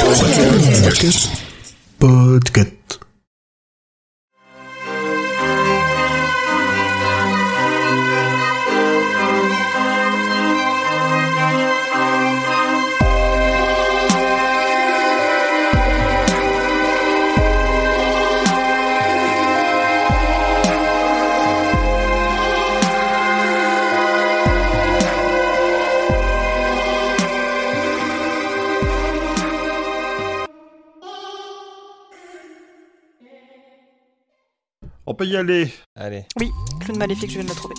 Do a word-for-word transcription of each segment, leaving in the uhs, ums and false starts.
Podcast. Podcast. On peut y aller. Allez. Oui, clown maléfique, je viens de le trouver.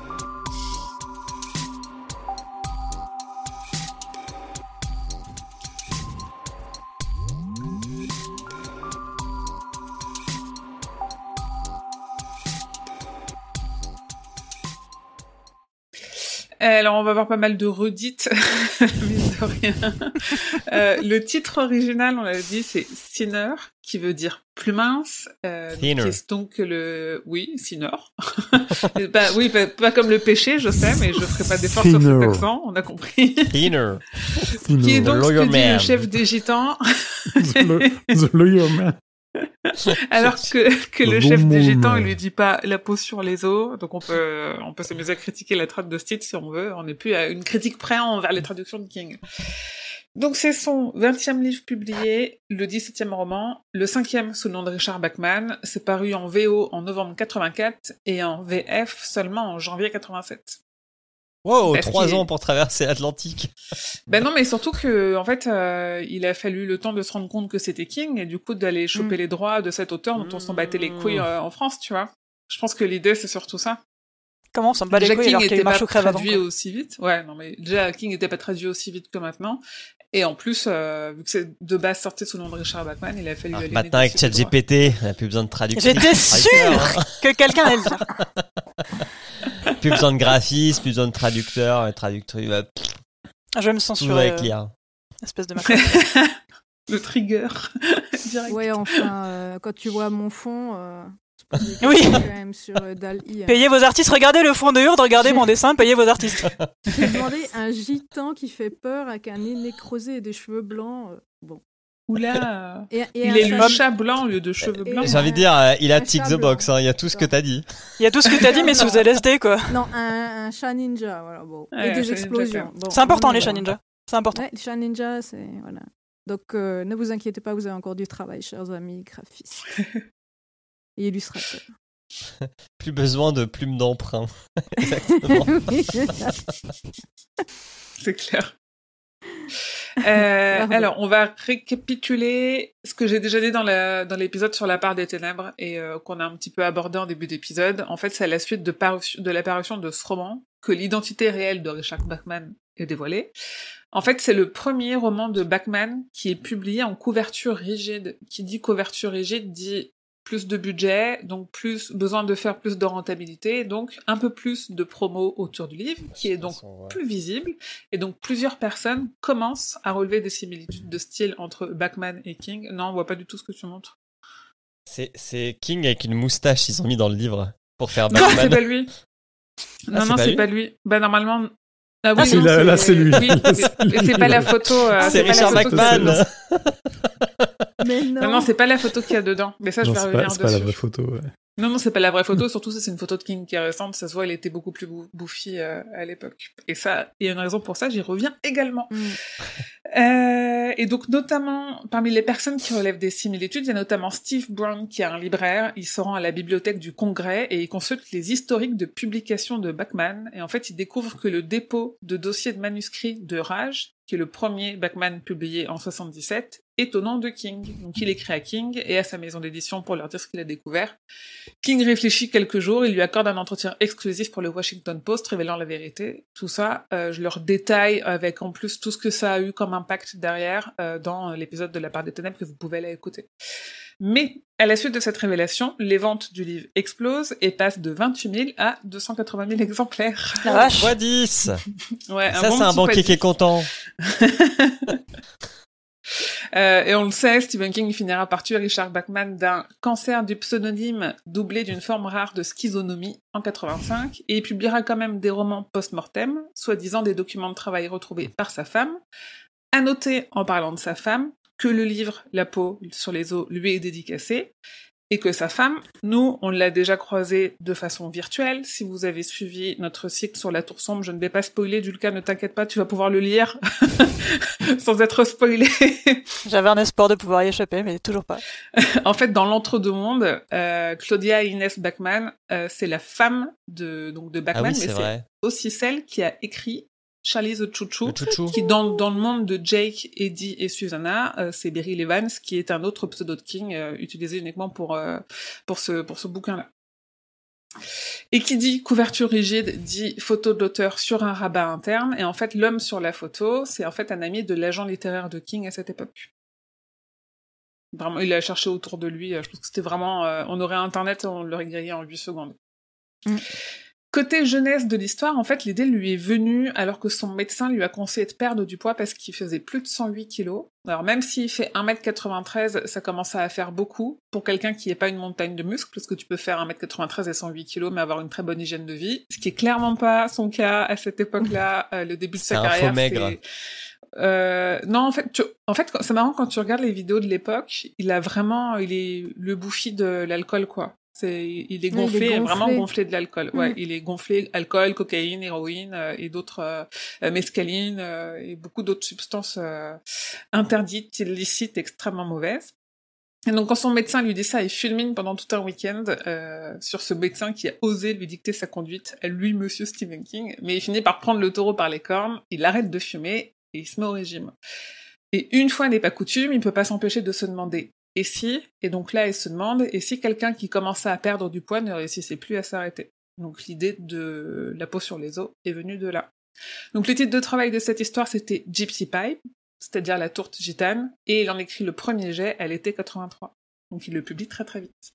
Alors, on va avoir pas mal de redites, mine de rien. Euh, le titre original, on l'a dit, c'est Thinner, qui veut dire plus mince. Euh, qui est donc le... Oui, Thinner. bah, oui, pas, pas comme le péché, je sais, mais je ferai pas d'effort sur cet accent, on a compris. Thinner. Qui est donc ce que dit le chef des gitans. the, the Lawyer Man. Alors que, que le chef des gitans, il lui dit pas la peau sur les os, donc on peut, on peut s'amuser à critiquer la trad de Stitch si on veut, on n'est plus à une critique près envers les traductions de King. Donc c'est son vingtième livre publié, le dix-septième roman, le cinquième sous le nom de Richard Bachman, c'est paru en V O en novembre quatre-vingt-quatre et en V F seulement en janvier quatre-vingt-sept. Wow, Parce trois ans pour traverser l'Atlantique. Ben non, mais surtout que, en fait, euh, il a fallu le temps de se rendre compte que c'était King et du coup d'aller choper mmh. les droits de cet auteur dont mmh. on s'en battait les couilles euh, en France, tu vois. Je pense que l'idée c'est surtout ça. Comment on s'en bat les couilles alors qu'il y a eu Marche au crève avant, traduit aussi vite. Ouais, non mais déjà King n'était pas traduit aussi vite que maintenant. Et en plus, euh, vu que c'est de base sorti sous le nom de Richard Bachman, il a fallu ah, aller maintenant avec ChatGPT, il n'y a plus besoin de traduction. J'étais sûre que quelqu'un allait le dire. Plus besoin de graphisme, plus besoin de traducteur, traducteur. Je vais me censurer. Tout euh, espèce de macron. Le trigger. Direct. Ouais, enfin, euh, quand tu vois mon fond. Euh... Oui. Quand même sur euh, Dal-I, hein. Payez vos artistes, regardez le fond de Hurde, regardez mon dessin, payez vos artistes. J'ai demandé un gitan qui fait peur avec un nez nécrosé et des cheveux blancs. Euh, bon. Oula, et, et il est le chat blanc au lieu de cheveux blancs. J'ai envie de dire, euh, il a tick the box, hein, il y a tout ce que t'as dit. Il y a tout ce que t'as dit, mais sous L S D, quoi. Non, un, un chat ninja, voilà, bon. Ouais, et des explosions. Bon, c'est important, les chats ninja. C'est important. Ouais, les chats ninja, c'est... Voilà. Donc, euh, ne vous inquiétez pas, vous avez encore du travail, chers amis graphistes. Et illustrateurs. Plus besoin de plumes d'emprunt. Exactement. C'est clair. Euh, alors, on va récapituler ce que j'ai déjà dit dans, la, dans l'épisode sur la part des ténèbres et euh, qu'on a un petit peu abordé en début d'épisode. En fait, c'est à la suite de, paru- de l'apparition de ce roman que l'identité réelle de Richard Bachman est dévoilée. En fait, c'est le premier roman de Bachman qui est publié en couverture rigide. Qui dit couverture rigide dit plus de budget, donc plus besoin de faire plus de rentabilité, donc un peu plus de promo autour du livre, qui est donc façon, ouais. plus visible, et donc plusieurs personnes commencent à relever des similitudes de style entre Bachman et King. Non, on voit pas du tout ce que tu montres. C'est, c'est King avec une moustache, ils ont mis dans le livre, pour faire non, Bachman. c'est pas lui. Ah, non, c'est non, pas c'est lui pas lui. Bah, normalement... Ah oui, ah, non, là, là, c'est lui. Oui, et c'est pas la photo... Euh, c'est, c'est Richard pas la photo Bachman. Mais non. non, non, c'est pas la photo qu'il y a dedans. Mais ça, non, je vais c'est revenir pas, c'est dessus. C'est pas la vraie photo, ouais. Non, non, c'est pas la vraie photo. Surtout, ça, c'est une photo de King qui est récente. Ça se voit, il était beaucoup plus bou- bouffi euh, à l'époque. Et ça, il y a une raison pour ça, j'y reviens également. Mm. Euh, et donc, notamment, parmi les personnes qui relèvent des similitudes, il y a notamment Steve Brown, qui est un libraire. Il se rend à la bibliothèque du Congrès et il consulte les historiques de publication de Bachman. Et en fait, il découvre que le dépôt de dossiers de manuscrits de Rage, qui est le premier Bachman publié en soixante-dix-sept, est au nom de King. Donc il écrit à King et à sa maison d'édition pour leur dire ce qu'il a découvert. King réfléchit quelques jours, il lui accorde un entretien exclusif pour le Washington Post, révélant la vérité. Tout ça, euh, je leur détaille avec en plus tout ce que ça a eu comme impact derrière euh, dans l'épisode de La part des ténèbres que vous pouvez aller écouter. Mais, à la suite de cette révélation, les ventes du livre explosent et passent de vingt-huit mille à deux cent quatre-vingt mille exemplaires. La vache. fois dix. Ouais, ça, un bon c'est un banquier qui est content. euh, et on le sait, Stephen King finira par tuer Richard Bachman d'un cancer du pseudonyme doublé d'une forme rare de schizonomie en quatre-vingt-cinq, et il publiera quand même des romans post-mortem, soi-disant des documents de travail retrouvés par sa femme. À noter, en parlant de sa femme, que le livre La peau sur les os lui est dédicacé, et que sa femme, nous, on l'a déjà croisée de façon virtuelle. Si vous avez suivi notre cycle sur la Tour Sombre, je ne vais pas spoiler, Julka, ne t'inquiète pas, tu vas pouvoir le lire sans être spoilé. J'avais un espoir de pouvoir y échapper, mais toujours pas. En fait, dans l'entre-deux-mondes, euh, Claudia Inès Bachmann, euh, c'est la femme de, donc de Bachmann, Ah oui, mais c'est c'est vrai. aussi celle qui a écrit Charlie the Choo-Choo, Le chouchou. qui dans, dans le monde de Jake, Eddie et Susanna, euh, c'est Beryl Evans, qui est un autre pseudo de King euh, utilisé uniquement pour, euh, pour, ce, pour ce bouquin-là. Et qui dit couverture rigide, dit photo de l'auteur sur un rabat interne, et en fait l'homme sur la photo, c'est en fait un ami de l'agent littéraire de King à cette époque. Vraiment, il a cherché autour de lui, je pense que c'était vraiment... Euh, on aurait Internet, on l'aurait grillé en huit secondes. Mm. Côté jeunesse de l'histoire, en fait, l'idée lui est venue alors que son médecin lui a conseillé de perdre du poids parce qu'il faisait plus de cent huit kilos. Alors même s'il fait un mètre quatre-vingt-treize, ça commence à faire beaucoup pour quelqu'un qui n'est pas une montagne de muscles, parce que tu peux faire un mètre quatre-vingt-treize et cent huit kilos, mais avoir une très bonne hygiène de vie, ce qui est clairement pas son cas à cette époque-là, euh, le début de C'est sa un carrière. faux maigre. C'est... Euh, non, en fait, tu... en fait, c'est marrant quand tu regardes les vidéos de l'époque, il a vraiment, il est le bouffi de l'alcool, quoi. C'est, il est gonflé, il est gonflé. vraiment gonflé de l'alcool. Mm. Ouais, il est gonflé, alcool, cocaïne, héroïne euh, et d'autres euh, mescaline euh, et beaucoup d'autres substances euh, interdites, illicites, extrêmement mauvaises. Et donc quand son médecin lui dit ça, il fulmine pendant tout un week-end euh, sur ce médecin qui a osé lui dicter sa conduite à lui, Monsieur Stephen King. Mais il finit par prendre le taureau par les cornes, il arrête de fumer et il se met au régime. Et une fois n'est pas coutume, il peut pas s'empêcher de se demander et si, et donc là, il se demande, et si quelqu'un qui commençait à perdre du poids ne réussissait plus à s'arrêter. Donc l'idée de la peau sur les os est venue de là. Donc le titre de travail de cette histoire, c'était Gypsy Pie, c'est-à-dire la tourte gitane, et il en écrit le premier jet à l'été quatre-vingt-trois. Donc il le publie très très vite.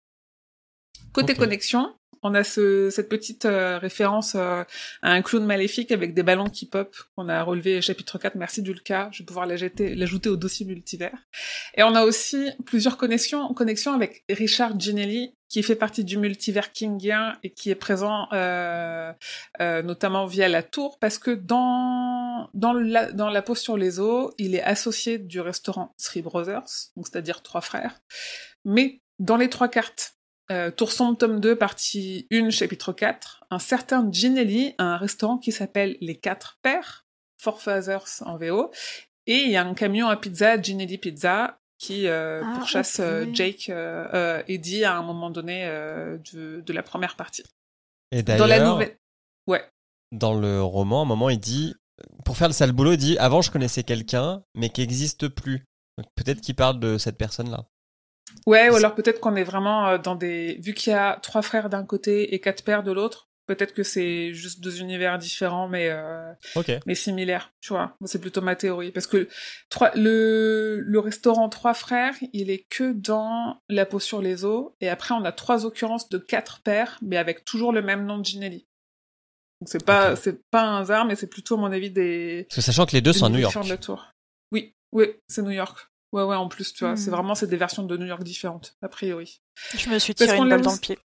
Côté Okay. connexion, on a ce, cette petite euh, référence euh, à un clown maléfique avec des ballons qui pop qu'on a relevé chapitre quatre. Merci Dulka, je vais pouvoir l'ajouter, l'ajouter au dossier multivers. Et on a aussi plusieurs connexions, connexions avec Richard Ginelli, qui fait partie du multivers kingien et qui est présent euh, euh, notamment via la tour, parce que dans dans la, dans la peau sur les os, il est associé du restaurant Three Brothers, donc c'est-à-dire trois frères. Mais dans les trois cartes, Euh, Tour Sombre, tome deux, partie un, chapitre quatre, un certain Ginelli a un restaurant qui s'appelle Les Quatre Pères, Four Fathers en V O, et il y a un camion à pizza, Ginelli Pizza, qui euh, Ah, pourchasse ok. euh, Jake euh, euh, Eddie à un moment donné euh, de, de la première partie. Et Dans la d'ailleurs, nouvelle... Ouais. dans le roman, à un moment, il dit, pour faire le sale boulot, il dit, avant, je connaissais quelqu'un, mais qui n'existe plus. Donc, peut-être qu'il parle de cette personne-là. Ouais, ou alors peut-être qu'on est vraiment euh, dans des... Vu qu'il y a trois frères d'un côté et quatre pères de l'autre, peut-être que c'est juste deux univers différents, mais, euh, Ok. mais similaires, tu vois. Moi, c'est plutôt ma théorie. Parce que trois... le... le restaurant Trois Frères, il est que dans La peau sur les os, et après, on a trois occurrences de quatre pères, mais avec toujours le même nom de Ginelli. Donc c'est pas, Ok. c'est pas un hasard, mais c'est plutôt, à mon avis, des... Parce que sachant que les deux des sont à New York. différents de la tour. Oui, oui, c'est New York. Ouais, ouais, en plus, tu vois, Mm. c'est vraiment, c'est des versions de New York différentes, a priori. Je me suis Parce tiré qu'on une l'a balle dans aussi- le pied.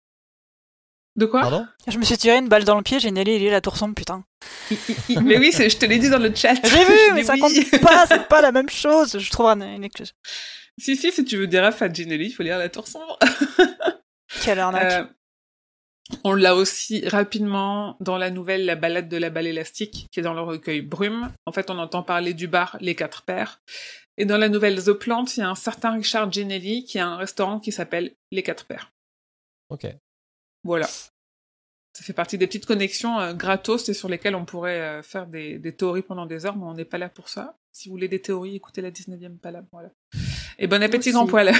De quoi? Pardon? Je me suis tiré une balle dans le pied, j'ai Nelly, il est la tour sombre, putain. Mais oui, c'est, je te l'ai dit dans le chat. J'ai vu, Je mais dis ça oui. compte pas, c'est pas la même chose. Je trouve un, une excuse. Si, si, si tu veux des refs à Ginelli, il faut lire La Tour Sombre. Quelle arnaque. Euh, on l'a aussi rapidement dans la nouvelle La Balade de la Balle élastique, qui est dans le recueil Brume. En fait, on entend parler du bar Les Quatre Pères. Et dans la nouvelle The Plant, il y a un certain Richard Ginelli qui a un restaurant qui s'appelle Les Quatre Pères. Ok. Voilà. Ça fait partie des petites connexions euh, gratos et sur lesquelles on pourrait euh, faire des, des théories pendant des heures, mais on n'est pas là pour ça. Si vous voulez des théories, écoutez la dix-neuvième Palab, voilà. Et bon appétit, Merci. grand poil.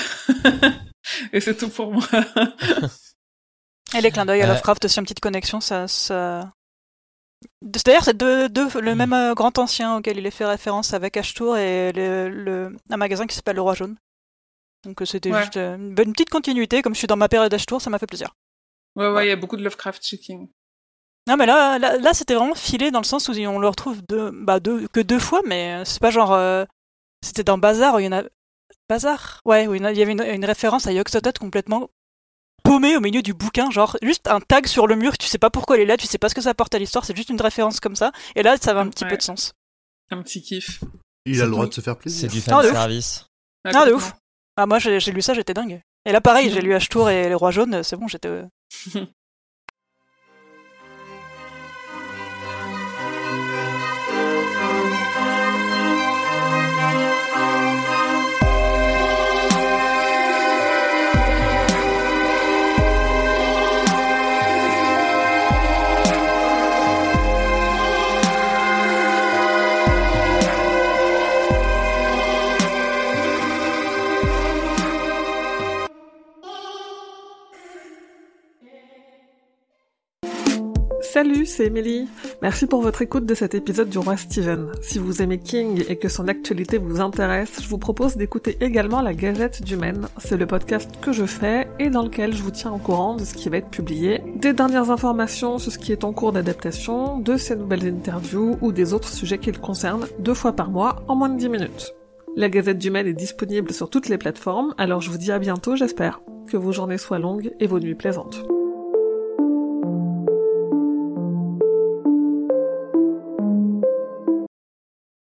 Et c'est tout pour moi. Et les clins d'œil à Euh. Lovecraft, aussi une petite connexion, ça... ça... D'ailleurs, c'est deux, deux, le même euh, grand ancien auquel il est fait référence avec Ashtour et le, le, un magasin qui s'appelle Le Roi Jaune. Donc euh, c'était Ouais. juste euh, une, bonne petite continuité, comme je suis dans ma période Ashtour, ça m'a fait plaisir. Ouais, ouais, il y a beaucoup de Lovecraft checking. Non mais là, là, là c'était vraiment filé dans le sens où on le retrouve deux, bah deux, que deux fois, mais euh, c'est pas genre... euh, c'était dans Bazar, où il y en a... Bazar Ouais, où il y en a- il y avait une, une référence à Yog-Sothoth complètement paumé au milieu du bouquin, genre juste un tag sur le mur, tu sais pas pourquoi il est là, tu sais pas ce que ça apporte à l'histoire, c'est juste une référence comme ça, et là ça avait un petit Ouais. peu de sens. Un petit kiff. Il a le droit de se faire plaisir. C'est du Ah, de fan ouf. service. Ah, de ouf. Ah, moi, j'ai, j'ai lu ça, j'étais dingue. Et là, pareil, j'ai lu H-Tour et Les Rois Jaunes, c'est bon, j'étais... Salut, c'est Émilie. Merci pour votre écoute de cet épisode du Roi Steven. Si vous aimez King et que son actualité vous intéresse, je vous propose d'écouter également la Gazette du Maine. C'est le podcast que je fais et dans lequel je vous tiens au courant de ce qui va être publié, des dernières informations sur ce qui est en cours d'adaptation, de ses nouvelles interviews ou des autres sujets qui le concernent deux fois par mois en moins de dix minutes. La Gazette du Maine est disponible sur toutes les plateformes, alors je vous dis à bientôt, j'espère. Que vos journées soient longues et vos nuits plaisantes.